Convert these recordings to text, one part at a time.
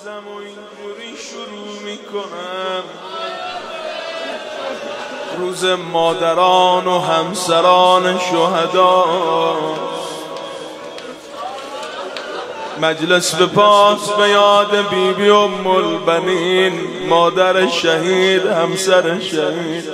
روزم و اینجوری شروع میکنم. روز مادران و همسران شهدا، مجلس به پاس به یاد بیبی ام البنین، مادر شهید، همسر شهید،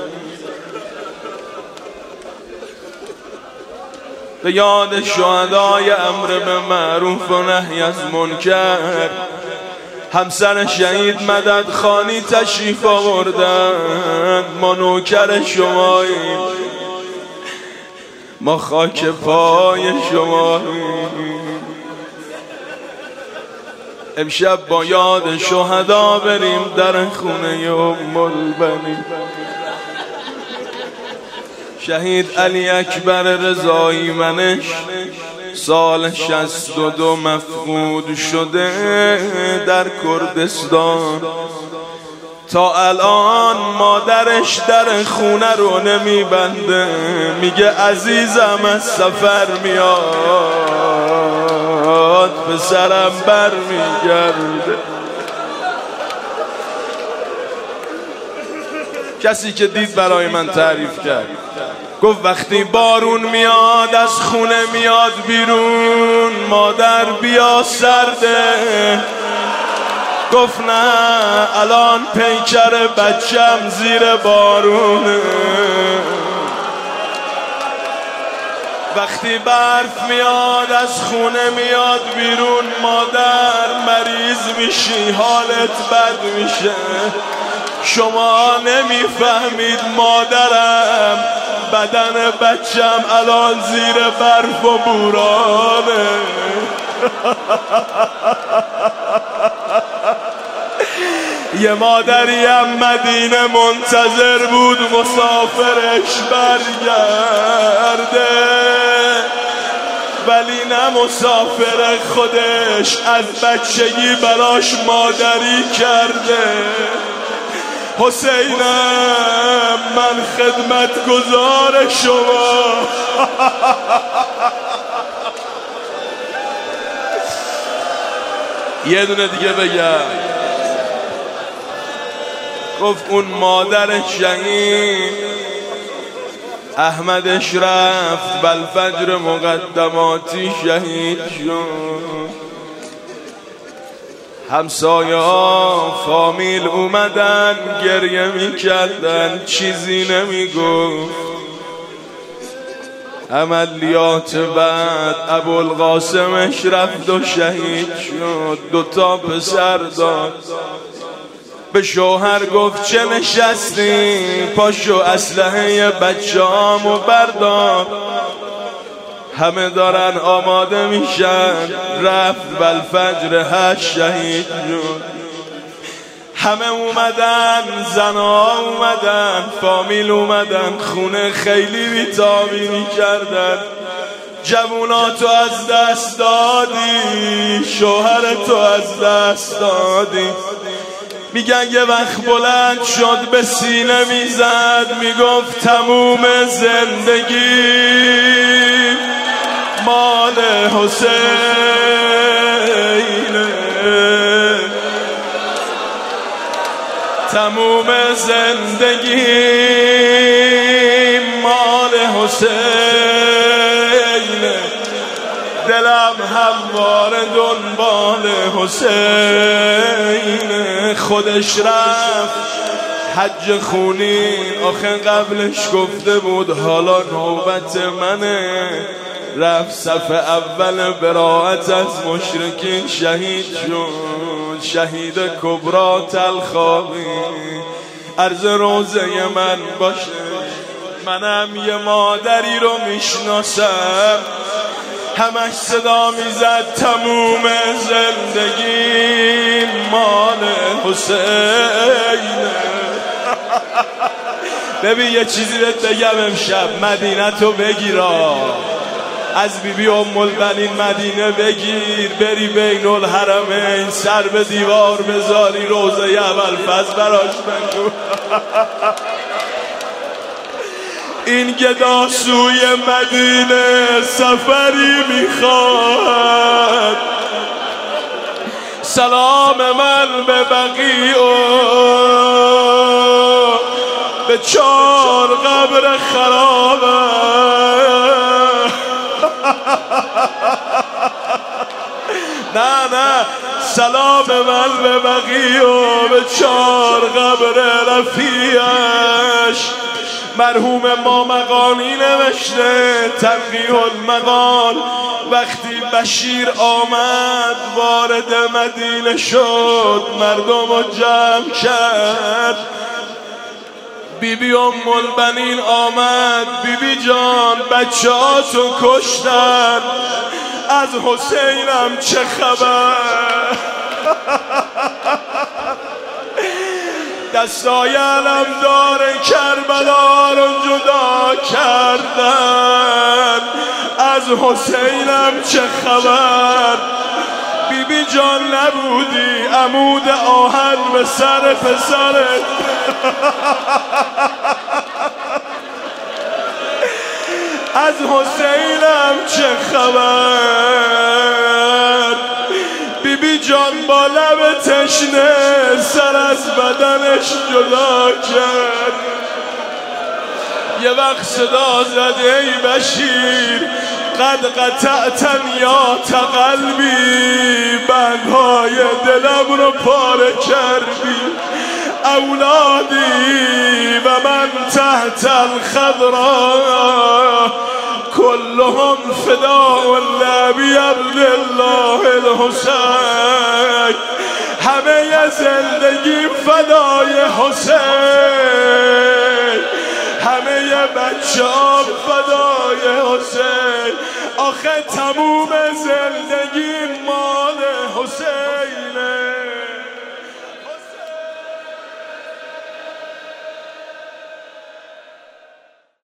به یاد شهدای امر به معروف و نهی از منکر، همسر شهید مدد خانی تشریف آوردن. ما نوکر شماییم، ما خاک پای شماییم. امشب با یاد شهدا بریم در خونه ام البنین. شهید علی اکبر رضایی منش سال 62 مفقود شده در کردستان. تا الان مادرش در خونه رو نمیبنده، میگه عزیزم از سفر میاد، پسرم بر میگرده. کسی که دید برای من تعریف کرد، گفت وقتی بارون میاد از خونه میاد بیرون، مادر بیا سرده. گفت نه الان پیکر بچم زیر بارونه. وقتی برف میاد از خونه میاد بیرون، مادر مریض میشی، حالت بد میشه. شما نمیفهمید مادرم، بدن بچم الان زیر برف و بورانه. یه مادریم مدینه منتظر بود مسافرش برگرده، ولی نه مسافر خودش از بچگی براش مادری کرده. حسینم من خدمتگزار شما. یه دونه دیگه بگم. گفت اون مادر شهید احمدش رفت بالفجر مقدماتی شهید شد. همسایه ها فامیل اومدن گریه میکردن، چیزی نمیگفت. عملیات بعد ابوالقاسمش رفت و شهید شد، 2 پسر داد. به شوهر گفت چه نشستی، پاشو اسلحه بچه‌هامو بردار، همه دارن آماده میشن. رفت بالفجر 8 شهید شد. همه اومدن، زنها اومدن، فامیل اومدن خونه، خیلی بیتابی میکردن. جووناتو از دست دادی، شوهرتو از دست دادی. میگن یه وقت بلند شد به سینه میزد، میگفت تموم زندگی مال حسینه، تموم زندگی مال حسینه. دلم همواره دنبال حسینه. خودش رفت حج خونین، آخه قبلش گفته بود حالا نوبت منه. رفت صف اول براءت از مشرکین شهید شد. شهید کبرا تلخابی عرض روزه من باشه. منم یه مادری رو میشناسم، همش صدا میزد تموم زندگی مال حسینه. ببین یه چیزی بهت بگم امشب، مدینه تو بگیرا، از بیبی ام البنین مدینه بگیر، بری بین الحرمین، سر به دیوار بذاری، روزه ابوالفضل براش بگو. این گدا سوی مدینه سفری میخواد، سلام من به بقیع به 4 قبر خرابه. نه سلام من به بقیع به 4 قبر رفیعش. مرحوم ما مقانی نوشته تنقیح المقال، وقتی بشیر آمد وارد مدینه شد مردم رو جمع کرد. بیبی ام البنین آمد، بیبی جان بچه هاتو کشتن، از حسینم چه خبر؟ دستای علمدار کربلا رو جدا کردن، از حسینم چه خبر؟ بیبی جان نبودی عمود آهن به سر پسرت. از حسینم چه خبر؟ بیبی جان با لب تشنه سر از بدنش جدا کرد. یه وقت صدا زد ای بشیر قد قطعتن یا تقلبی، بندهای دلم رو پاره کردی. اولادی و من تحت الخضراء كلهم فداء لأبي عبدالله الحسین. همه زندگی فدای حسین، همه بچه‌ام فدای حسین. آخه تموم زندگی